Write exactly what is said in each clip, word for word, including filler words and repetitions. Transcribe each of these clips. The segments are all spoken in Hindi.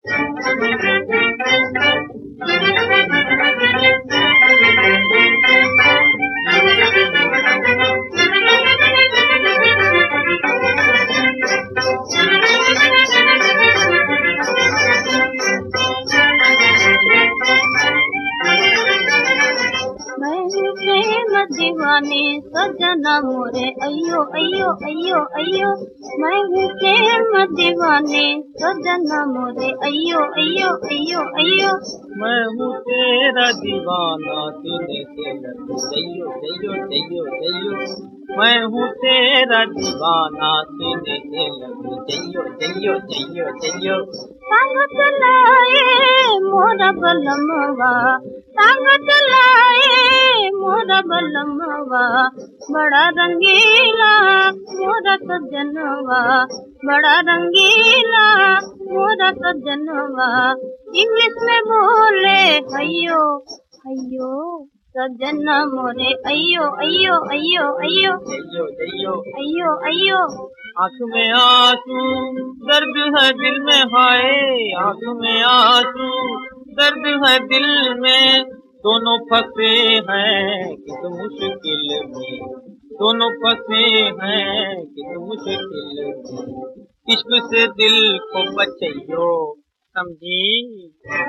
दीवानी सजना मोरे अयो अयो अयो अयो, मैं हूँ प्रेम दीवानी सजना मोरे अयो अयो अयो अयो, मैं हूँ तेरा दीवाना सीने से लग जइयो जइयो जइयो जइयो, मैं हूँ तेरा दीवाना सीने से लग जइयो जइयो जइयो जइयो। संग चलाए मोरा बलमवा, संग चलाए मोरा बलमवा, बड़ा रंगीला मोरा सजनवा, बड़ा रंगीला मोरा सजनवा, इंग्लिश में बोले हयो हयो, सजना मोरे अयो अयो अयो अयो जइयो जइयो अयो अयो। आँख में आंसू दर्द है दिल में हाय, आँख में आंसू दर्द है दिल में, दोनों फंसे हैं किस मुश्किल में, दोनों फंसे हैं किस मुश्किल में, इश्क से दिल को बचाइयो समझी।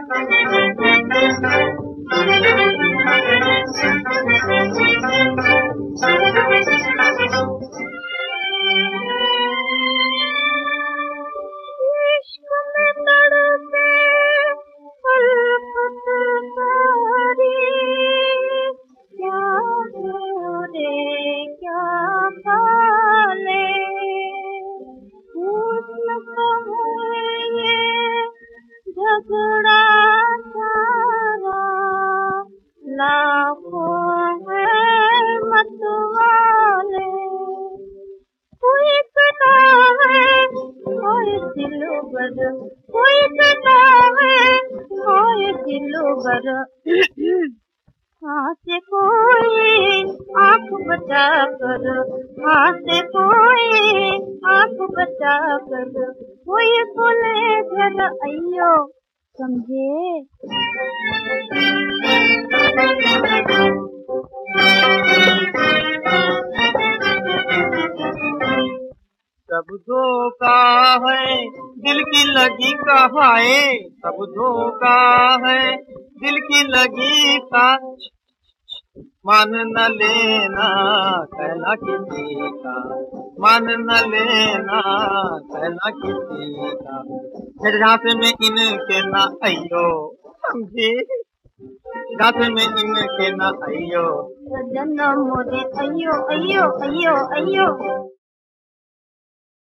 झगड़ा सारा लाखों है मतवाले, कोई कदा है कोई दिलो बर, कोई कदा है कोई दिलो बर, हाँ से कोई आँख बचा कर, हाँ से कोई आँख बचा कर, कोई बोले घर अयो समझे। सब धोखा है दिल की लगी कहाए, सब धोखा है दिल की लगी का, मान न लेना कहना किसी का, मान न लेना कहना किसी का, फिर झांसे में इनके ना अयो समझे, झांसे में इनके ना अयो, सजना मोरे अयो अयो अयो अयो।